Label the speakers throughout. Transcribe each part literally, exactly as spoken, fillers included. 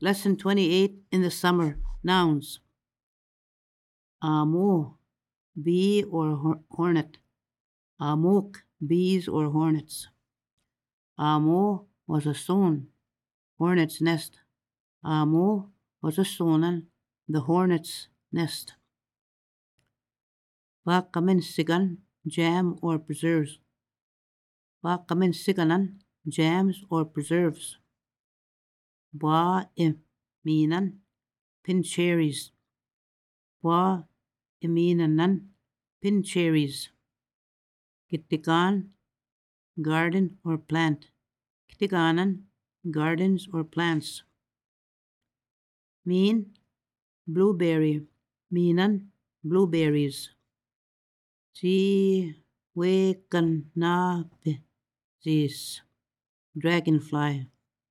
Speaker 1: Lesson twenty-eight in the summer. Nouns. Amo, bee or hor- hornet. Amok, bees or hornets. Amo was a stone, hornet's nest. Amo was a stone, the hornet's nest. Bakamin sigan, jam or preserves. Bakamin siganan, jams or preserves. Ba iminan, pin cherries. Ba iminanan, pin cherries. Kitikan, garden or plant. Kitikanan, gardens or plants. Mean, blueberry. Minan, blueberries. Si wekanapis, dragonfly.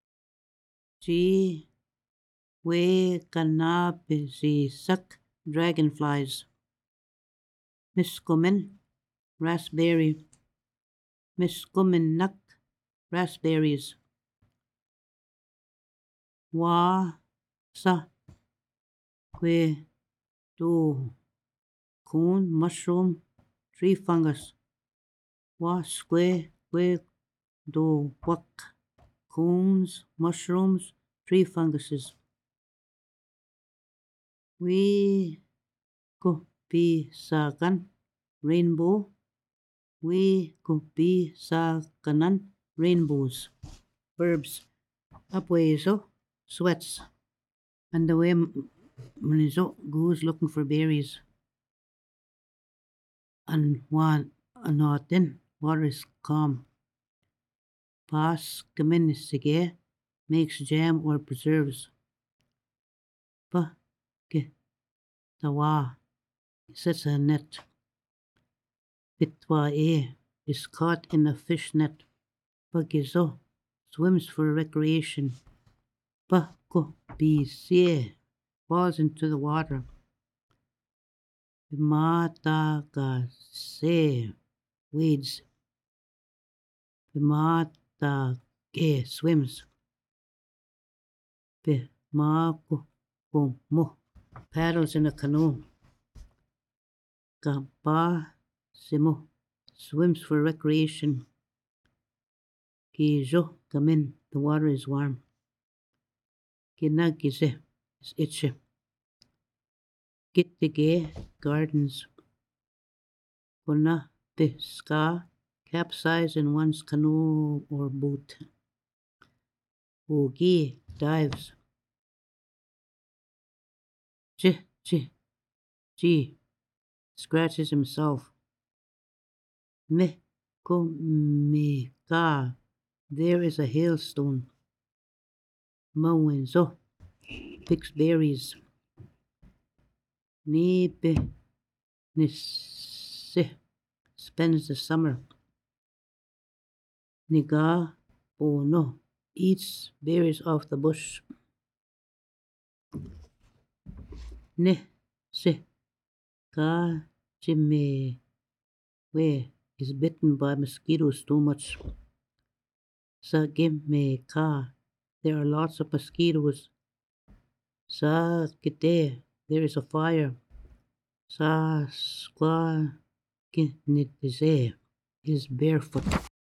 Speaker 1: Si wekanapisisak, dragonflies. Miskomen, raspberry. Miskomenak, raspberries. Wa sa que do coon, mushroom, tree fungus. Wa sque que do wak coons, mushrooms, tree funguses. We ko be sagan, rainbow. We ko be saganan, rainbows. Verbs. Apueso, sweats. And the way Manizo goes looking for berries. And one anotin, water is calm. Pas kaminisige makes jam or preserves. Pa ke tawa sets a net. Pitwa e is caught in a fish net. Pagizo swims for recreation. Pa ko bisie falls into the water. Mata ka se wades. Mata ke swims. Pe mako ko mo paddles in a canoe. Kapa simo swims for recreation. Kijo come in, the water is warm. Kinagise is itchy. Kittige gardens. Kona ska capsize in one's canoe or boat. Ugi dives. Chi chi chi scratches himself. Me ko me ka there is a hailstone. Mawenzo picks berries. Nipe nisse spends the summer. Niga bono eats berries off the bush. Ne se ka chime we is bitten by mosquitoes too much. Sa me ka there are lots of mosquitoes. Sa kite there is a fire. Sa squa kinitize is barefoot.